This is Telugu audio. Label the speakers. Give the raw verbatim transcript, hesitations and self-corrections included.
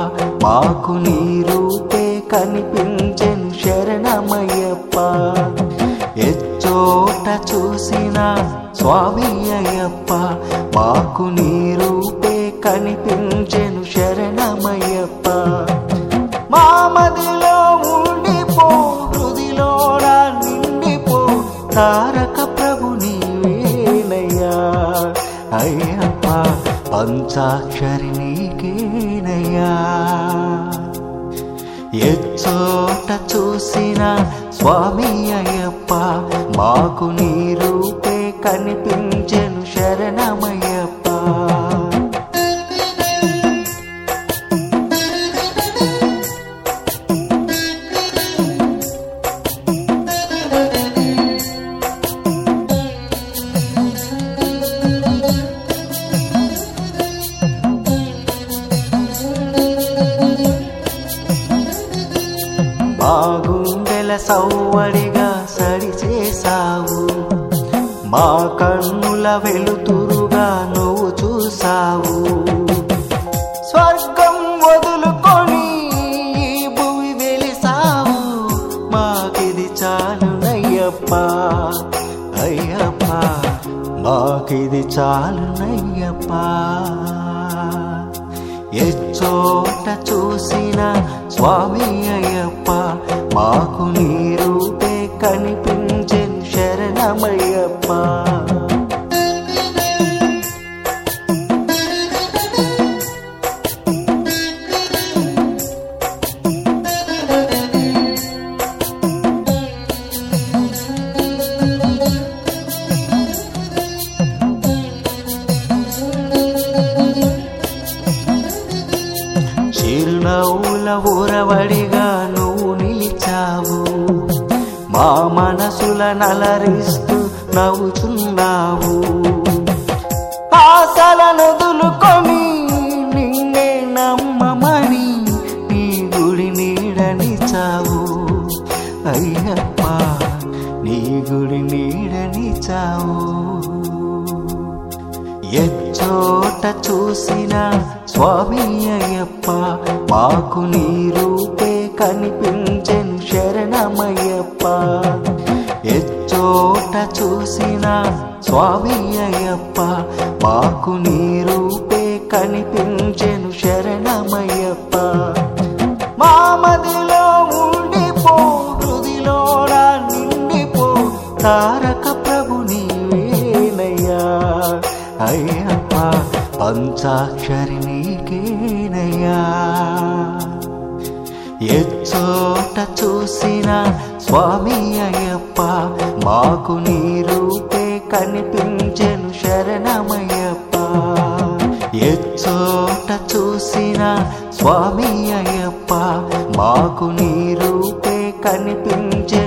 Speaker 1: మాకు నీ రూపే కనిపించెను శరణమయ్యప్ప. ఎచ్చోట చూసిన స్వామి అయ్యప్ప, మాకు నీ రూపే కనిపించెను శరణమయ్యప్ప. మా మదిలో ఉండిపో, హృదిలోన నిండిపో, తారక ప్రభు నీవేనయ్యా అయ్యప్ప, పంచాక్షరి నీకేనయ్యా. ఎచ్చోట చూసిన స్వామి అయ్యప్ప, మాకు నీ రూపే కనిపించెను శరణమయ్యప్ప. మా గుండెల సవ్వడిగా సడి చేసావు, మా కన్నుల వెలుతురుగా నువ్వు చూసావు. స్వర్గం వదులుకొని ఈ భూమి వెలిసావు, మాకిది చాలునయ్యప్ప అయ్యప్ప, మాకిది చాలునయ్యప్ప. ఎచ్చోట చూసిన స్వామి అయ్యప్ప, మాకు నీ రూపే కనిపించెను శరణమయ్యప్ప. చిరునవ్వుల ఊరవడిగా నువ్వు నిలిచావు, మా మనసుల నలరిస్తూ నవ్వుచున్నావు. ఆశలను వదులుకొని నిన్నే నమ్మమని నీ గుడి నీడనిచావు అయ్యప్ప, నీ గుడి నీడనిచావు. ఎచ్చోట చూసిన స్వామి అయ్యప్ప, మాకు నీ రూపే కనిపించెను శరణమయ్యప్ప. ఎచ్చోట చూసిన స్వామి అయ్యప్ప, మాకు నీ రూపే కనిపించెను శరణమయ్యప్ప. మా మదిలో ఉండిపో, హృదిలోన నిండిపో, తారక ప్రభు నీవేనయ్యా అయ్యప్ప, పంచాక్షరి నీకేనయ్యా. ఎచ్చోట చూసిన స్వామి అయ్యప్ప, మాకు నీ రూపే కనిపించెను శరణమయ్యప్ప. ఎచ్చోట చూసిన స్వామి అయ్యప్ప, మాకు నీ రూపే కనిపించెను